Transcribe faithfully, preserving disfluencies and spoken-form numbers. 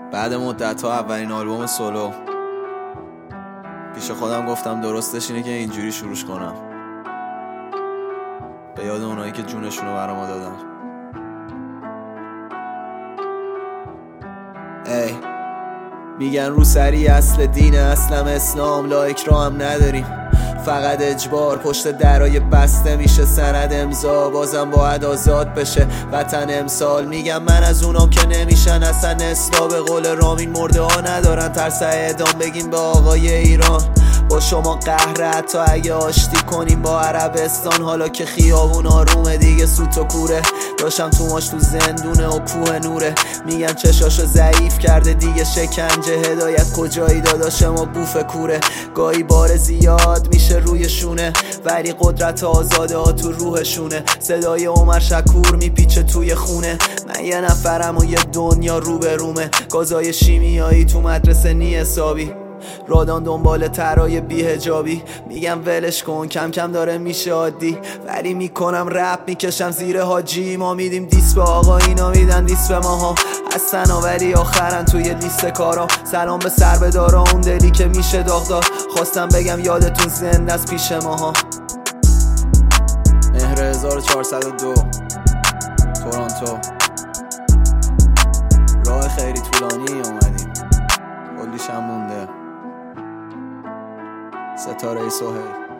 بعد مدت ها اولین آلبوم سولو. پیش خودم گفتم درستش اینه که اینجوری شروعش کنم، به یاد اونایی که جونشونو برا ما دادن. ای میگن روسری اصل دینه، اصلم اسلام، لایک را هم نداریم، فقط اجبار پشت درای بسته میشه سند امضا، بازم باید آزاد بشه وطن امسال. میگم من از اونام که نمیشن اصلا اصلا، به قول رامین مرده ها ندارن ترس اعدام. بگیم به آقای ایران با شما قهره، حتی اگه آشتی کنیم با عربستان. حالا که خیابون آرومه دیگه سوت و کوره، داشتم تو ماش تو زندونه و کوه نوره. میگن چشاشو ضعیف کرده دیگه شکنجه، هدایت کجایی داداش ما بوف کوره. گاهی بار زیاد میشه روی شونه، ولی قدرت آزاده ها تو روحشونه. صدای عمر شکور میپیچه توی خونه، من یه نفرم و یه دنیا رو به رومه. گازای شیمیایی تو مدرسه نی حسابی، رادان دنبال ترای بی‌حجابی. میگم ولش کن کم کم داره میشه عادی، ولی میکنم رپ میکشم زیر حاجی. ما میدیم دیس به آقا، اینا میدن دیس به ماها، هستن ولی آخرن توی لیست کارا. سلام به سر به دارا، اون دلی که میشه داغدار. خواستم بگم یادتون زنده از پیش ماها. مهر هزار و چهارصد و دو، تورنتو. راه خیلی طولانی اومدیم، کلیش هم مونده. ستاره سهیل.